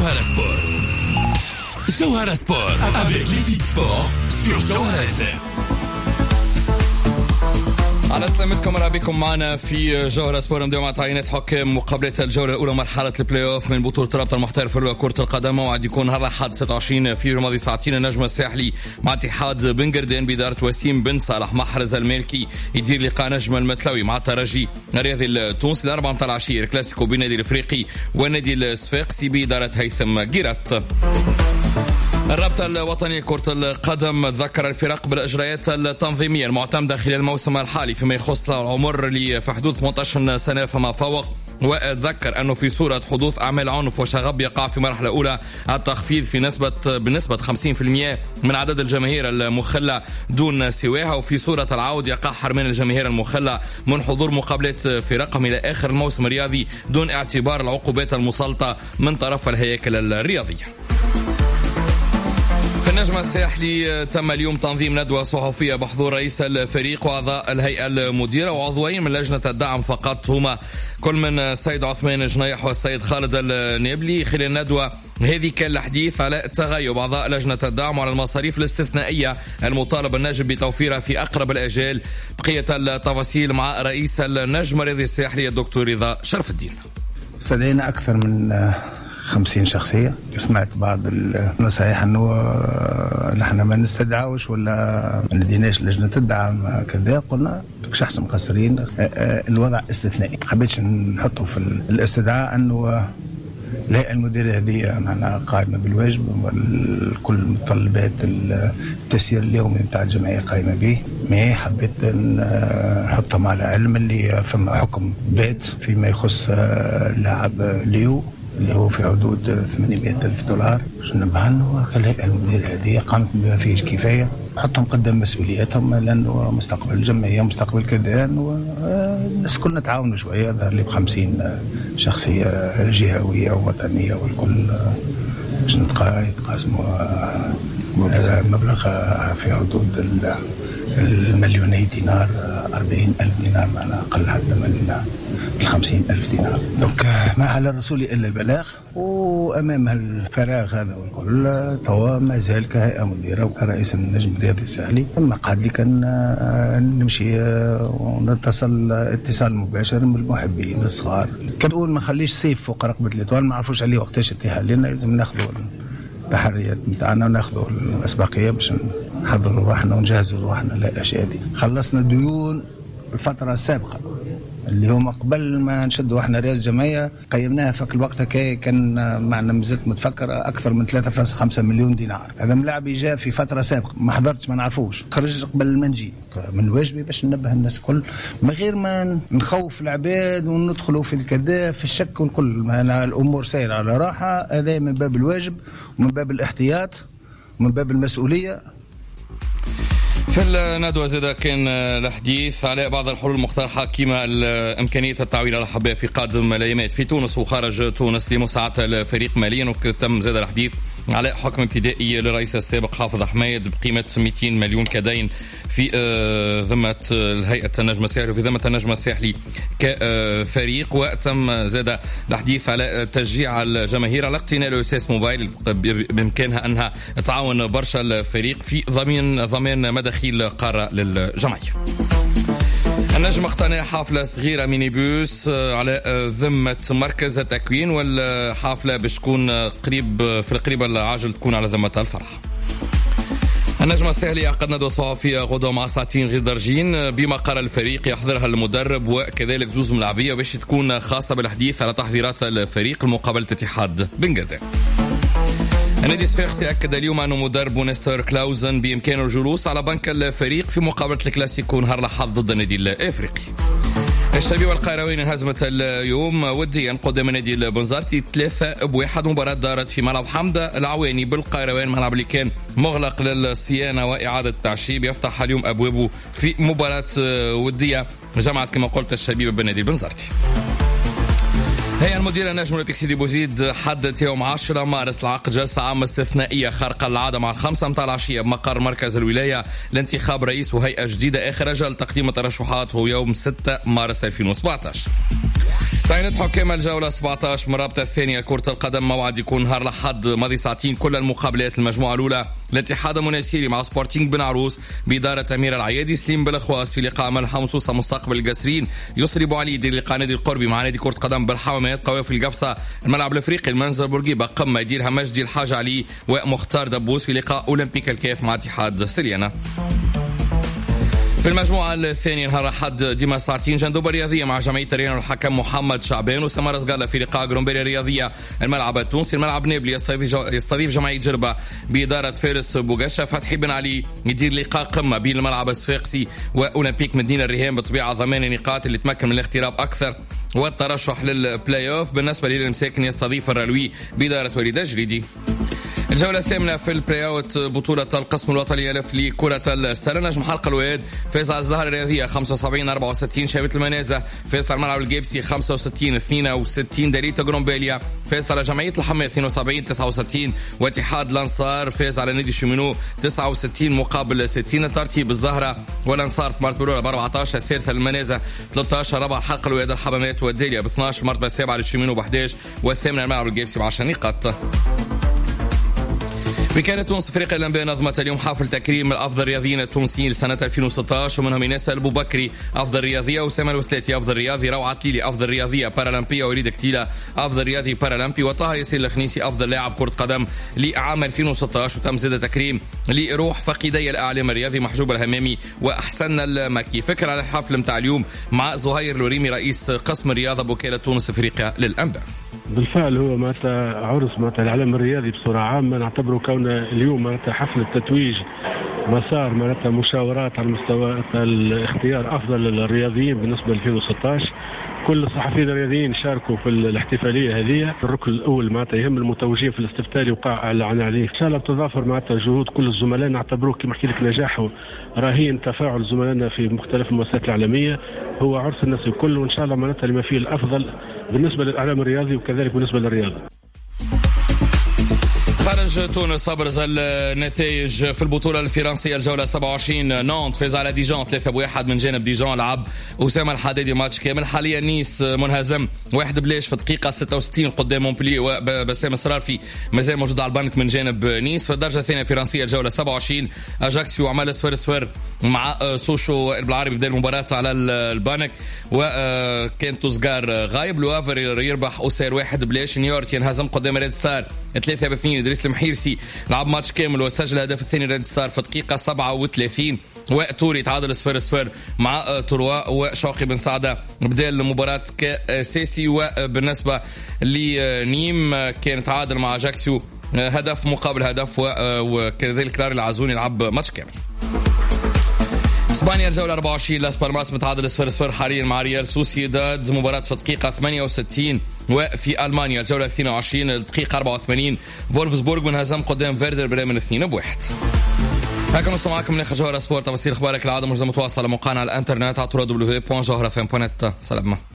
Jawhara Sport. Jawhara Sport avec l'équipe sport sur Jawhara FM. على سلامتكم، مرحبا بكم معنا في جوهرة سبور. نبدأ مع تعيينات حكام مقابلة الجولة الأولى مرحلة البلاي أوف من بطولة رابطة المحترفة لكرة القدم. وعد يكون نهار الأحد 26 في الماضي ساعتين النجم الساحلي مع اتحاد بن قردان بإدارة وسيم بن صالح. محرز المالكي يدير لقاء نجم المتلوي مع الترجي الرياضي التونسي 4 متاع العشية. الكلاسيكو بين النادي الأفريقي والنادي الصفاقسي بإدارة هيثم جيرات. الرابطة الوطنية لكرة القدم ذكر الفرق بالإجراءات التنظيمية المعتمدة خلال الموسم الحالي فيما يخص العمر اللي في حدود 18 سنة فما فوق. وذكر أنه في صورة حدوث أعمال عنف وشغب يقع في مرحلة أولى التخفيض بنسبة 50% من عدد الجماهير المخلة دون سواها، وفي صورة العود يقع حرمان الجماهير المخلة من حضور مقابلات فرقهم إلى آخر الموسم الرياضي دون اعتبار العقوبات المسلطة من طرف الهياكل الرياضية. في النجم الساحلي تم اليوم تنظيم ندوة صحفية بحضور رئيس الفريق وأعضاء الهيئة المديرة وعضوين من لجنة الدعم فقط، هما كل من السيد عثمان جنيح والسيد خالد النابلي. خلال الندوة هذه كان الحديث على تغيب أعضاء لجنة الدعم وعلى المصاريف الاستثنائية المطالب النجم بتوفيرها في أقرب الأجال. بقية التفاصيل مع رئيس النجم الرياضي الساحلي الدكتور رضا شرف الدين. استدعينا أكثر من 50 شخصية. سمعت بعض النصائح أنه نحن ما نستدعوش ولا ما نديناش لجنة الدعم كذا. قلنا مش أحسن مقصرين، الوضع استثنائي. حبيتش نحطه في الاستدعاء أنه الهيئة المديرة هذه معنا قائمة بالواجب وكل متطلبات التسيير اليومي بتاع الجمعية قائمة به. ما حبيت نحطهم على علم اللي فما حكم بات فيما يخص لاعب ليو اللي هو في حدود $800,000. نبه أنه الهيئة المديرة هذه قامت بما فيه الكفاية، حطهم قدام مسؤولياتهم لأنه مستقبل الجمعية مستقبل كدان، والناس كلنا تعاونوا شوية. ظهر لي ب50 شخصية جهوية ووطنية والكل باش يتقاسموا مبلغ في حدود $2,000,000 $40,000 دينار، معنا أقل حتى من $50,000 دينار. دونك ما على الرسول إلا البلاغ، وأمام الفراغ هذا والكل توا ما زال كهيئة مديرة وكرئيس النجم الرياضي الساحلي ما قعد لي كان نمشي ونتصل اتصال مباشر بالمحبين الصغار. كنقول ما خليش سيف فوق رقبة الإطوال، ما عرفوش عليه وقتاش اتهال لنا، لازم ناخذوا التحريات متاعنا وناخذوا الأسبقية باش نحضروا روحنا ونجهزوا روحنا للأشياء دي. خلصنا ديون الفترة السابقة اللي هما قبل ما نشدوا احنا رئاسة جمعية قيمناها فك الوقت كان معنا مزلت متفكرة أكثر من 3.5 مليون دينار. هذا ملاعب جاء في فترة سابقة ما حضرتش ما نعرفوش، خرج قبل ما نجي من واجبي باش ننبه الناس الكل من غير ما نخوف العباد وندخلوا في الكذا في الشك والكل. الأمور سير على راحة، هذا من باب الواجب ومن باب الاحتياط ومن باب المسؤولية. في الندوة زاد كان الحديث على بعض الحلول المقترحة كما إمكانية التعويل على الأحباء في قادم الأيامات في تونس وخارج تونس لمساعدة الفريق ماليا. وتم زاد الحديث على حكم ابتدائي للرئيس السابق حافظ حميد بقيمة 200 مليون كدين في ذمة الهيئة النجم الساحلي وفي ذمة النجم الساحلي كفريق. وتم زاد الحديث على تشجيع الجماهير على اقتناء الأساس موبايل بإمكانها أنها تعاون برشا الفريق في ضمان مداخيل قارة للجمعية. النجم اقتنع حافلة صغيرة ميني بوس على ذمة مركز التكوين، والحافلة باش تكون في القريب العاجل تكون على ذمة الفرح. النجم الساحلي عقد ندوة صحفية غدوة مع ساعتين غير درجين بمقر الفريق يحضرها المدرب وكذلك زوز ملاعبية باش تكون خاصة بالحديث على تحضيرات الفريق لمقابلة اتحاد بن قردان. النادي الصفاقسي أكد اليوم أن مدرب نستر كلاوزن بإمكانه الجلوس على بنك الفريق في مقابلة الكلاسيكو نهار الأحد ضد النادي الأفريقي. الشبيبة القيروين هزمت اليوم وديا قدام النادي البنزرتي 3-1. مباراة دارت في ملعب حمدة العواني بالقيروين، ملعب اللي كان مغلق للصيانة وإعادة التعشيب. يفتح اليوم أبوابه في مباراة ودية جمعت كما قلت الشبيبة بالنادي البنزرتي. هي المدير النجم الاولمبيك سيدي بوزيد حدد يوم 10 مارس العقد جلسة عامة استثنائية خارقة العادة مع 5 متاع العشية بمقر مركز الولاية لانتخاب رئيس وهيئة جديدة. آخر أجل تقديم الترشحات هو يوم 6 مارس 2017. تعينت حكام الجولة 17 من الرابطة الثانية لكرة القدم. موعد يكون نهار الأحد ماضي ساعتين كل المقابلات المجموعة الأولى. الاتحاد المناسيري مع سبورتينغ بن عروس بإدارة أمير العيادي. سليم بالأخواص في لقاء ملحة مصوصة مستقبل القاسرين. يسري بوعليدي لقاء نادي القربي مع نادي كرة قدم بالحوامات. قوي في القفصة الملعب الأفريقي المنزل بورقيبة قمة يديرها مجدي الحاج علي ومختار دبوس في لقاء أولمبيك الكيف مع اتحاد سليانة. في المجموعة الثانية نهار الأحد ديما ساعتين جندوبة رياضية مع جمعية ريان والحكم محمد شعبان وسمارة سقالة في لقاء جرومبيريا الرياضية الملعب التونسي. الملعب نابلي يستضيف جمعية جربة بإدارة فارس بوغاشا. فتحي بن علي يدير لقاء قمة بين الملعب الصفاقسي وأولمبيك مدينة الرهان بطبيعة ضمان نقاط اللي تمكن من الاقتراب أكثر والترشح للبلاي أوف. بالنسبة للمساكن يستضيف الرلوي بإدارة وليد جريدي. الجولة الثامنة في البلاي اوت بطولة القسم الوطني الف لكرة السلة. نجم حلقة الواد فاز على الزهر الرياضية 75-64. شابة المنازة فاز على الملعب الجيبسي 65-62. دليتا جرومبيليا فاز على جمعية الحماة 72-69. واتحاد الانصار فاز على نادي شومينو 69 مقابل 60. ترتيب الزهرة والانصار في مرتبة الأولى ب 14. الثالثة المنازة 13. رابع حلقة الواد الحمامات والداليا ب 12. مرتبة السابعة للشومينو ب 11. والثامنة الملعب الجيبسي ب 10 نقاط. وكالة تونس فريق الأنباء نظمت اليوم حفل تكريم الأفضل رياضيين التونسيين لسنة 2016 ومنهم إناس البوبكري أفضل رياضية وسام الوسلاتي أفضل رياضي روعة ليلي أفضل رياضية بارالمبية وريد كتيلة أفضل رياضي بارالمبي وطه ياسين الخنيسي أفضل لاعب كرة قدم لعام 2016. وتم زيادة تكريم لروح فقيدي الإعلام الرياضي محجوب الهمامي وأحسن المكي. فكرة على الحفل متاع اليوم مع زهير لوريمي رئيس قسم الرياضة بوكالة تونس أفريقيا للأنباء. بالفعل هو معناتها عرس معناتها الإعلام الرياضي بصورة عامة. نعتبره كون اليوم معناتها حفل التتويج مسار معناتها مشاورات على مستوى الاختيار أفضل الرياضيين بالنسبة ل 2016. كل الصحفيين الرياضيين شاركوا في الاحتفالية هذه. الركن الأول معناتها يهم المتوجين في الاستفتاء اللي وقع عليه. إن شاء الله بتضافر معناتها جهود كل الزملاء. نعتبروه كما حكيت لك نجاحه رهين تفاعل زملائنا في مختلف المؤسسات الإعلامية. هو عرس الناس الكل وإن شاء الله معناتها لما فيه الأفضل بالنسبة للإعلام الرياضي وكذلك بالنسبة للرياضة. خارج تونس أبرز النتائج في البطولة الفرنسية الجولة 27. نانت فاز على ديجان 3-1 من جانب ديجان. لعب أسامة الحدادي ماتش كامل. حاليا نيس منهزم 1-0 في دقيقة 66 قدام مونبلييه وبسام السرارفي مازال موجود على البنك من جانب نيس. في الدرجة الثانية الفرنسية الجولة 27 أجاكسيو عمل 0-0 مع سوشو بالعربي بدأ المباراة على البنك وكان توزغار غايب. لوافر يربح أوسير 1-0. نيورت ينهزم قدام ريد ستار 3-2. إدريس المحيرسي لعب ماتش كامل وسجل الهدف الثاني ريد ستار في دقيقة 37. وتوري تعادل 0-0 مع تروا. وشوقي بن سعدة بدأ المباراة كأساسي. وبالنسبة لنيم كان تعادل مع أجاكسيو هدف مقابل هدف. وكذلك لاري العزوني لعب ماتش كامل. اسبانيا الجولة 24 لاس بالماس متعادل 0-0 حاليا مع ريال سوسيداد مباراة في دقيقة 68. وفي ألمانيا الجولة 22 الدقيقة 84 فولفسبورغ منهزم قدام فيردر بريمن 2-1. هكذا نوصل معكم من آخر جوهرة سبورت. تفاصيل أخبارك العادة مجزمة متواصلة على موقعنا على الانترنت على www.johorafm.net. سلام.